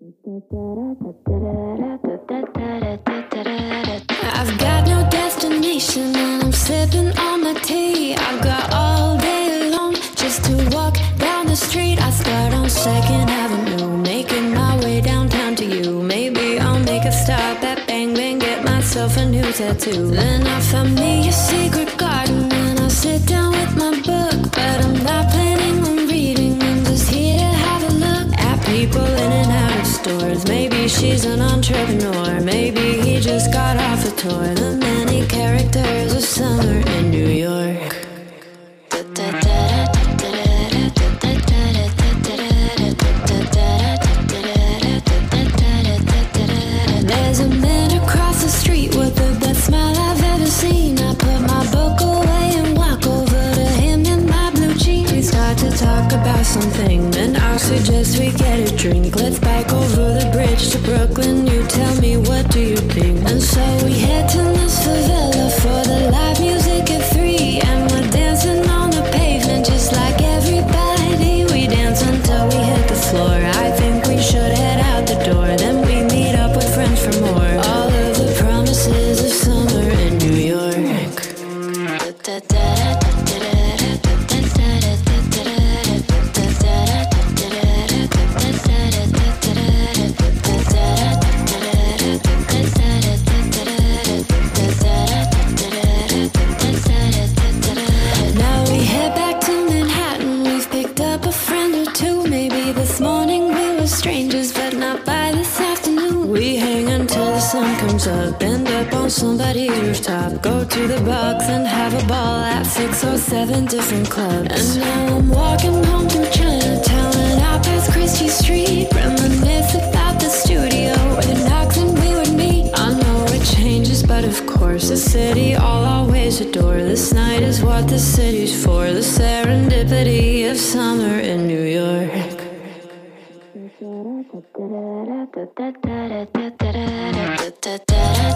I've got no destination and I'm sipping on my tea. I've got all day long just to walk down the street. I start on 2nd Avenue, making my way downtown to you. Maybe I'll make a stop at Bang Bang, get myself a new tattoo. Then I find me a secret garden and I sit down with my book. But I'm not planning on reading, I'm just here to have a look at people in and out of stores. Maybe she's an entrepreneur, maybe he just got off a tour. The many characters of summer in New York. There's a man across the street with the best smile I've ever seen. I put my book away and walk over to him in my blue jeans. We start to talk about something, then I'll suggest we get a drink. Let's bike over the bridge to Brooklyn. You tell me, what do you think? And so we head to Miss Favela for the live music at 3. And we're dancing on the pavement just like everybody. We dance until we hit the floor. I think we should head out the door. Then we meet up with friends for more. All of the promises of summer in New York. Now we head back to Manhattan. We've picked up a friend or two. Maybe this morning we were strangers, but not by this afternoon. We hang until the sun comes up, end up on somebody's rooftop. Go to the box and have a ball at 6 or 7 different clubs. And now I'm walking home through Chinatown and out past Christie Street. Reminisce about the studio where the knocks and we would meet. I know it changes, but of course the city I'll always adore. This night is what the city's for. The serendipity of summer in New York. Da da da da da da da da da da da da da da.